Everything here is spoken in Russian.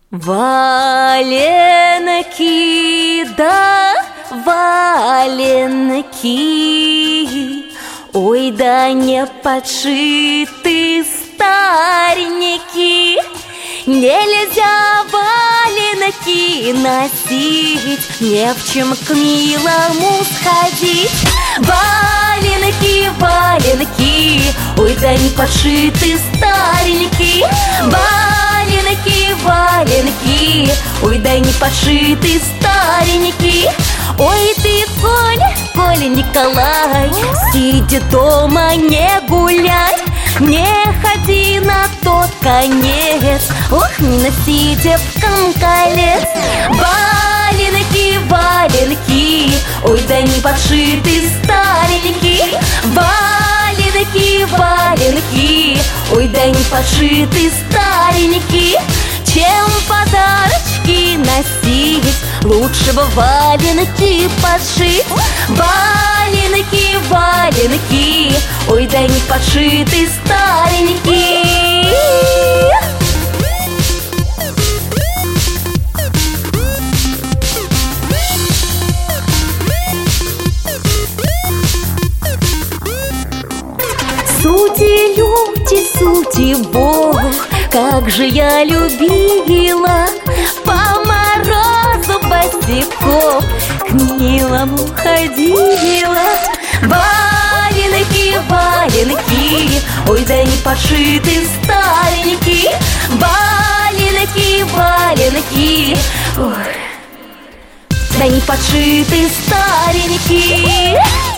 Валенки, да валенки, ой, да не подшиты старенькие. Нельзя валенки носить, не в чем к милому сходить. Валенки, валенки, ой, да не подшиты старенькие. Валенки, валенки, ой, да не подшиты старенькие. Ой, ты, Коля Николай, сиди дома, не гуляй, не ходи на тот конец, ох, не носи девкам колец. Валенки, валенки, ой, да не подшиты старенькие. Валенки, валенки, ой, да не подшиты старенькие. Чем подарочки носить, лучше бы валенки подшить. Валенки, валенки, ой, да не подшиты старенькие. Судьи, люди, судьи, Бог, как же я любила по морозу босиком к милому ходила. Валенки, валенки, ой, да не подшиты старенькие. Валенки, валенки, ой, да не подшиты старенькие.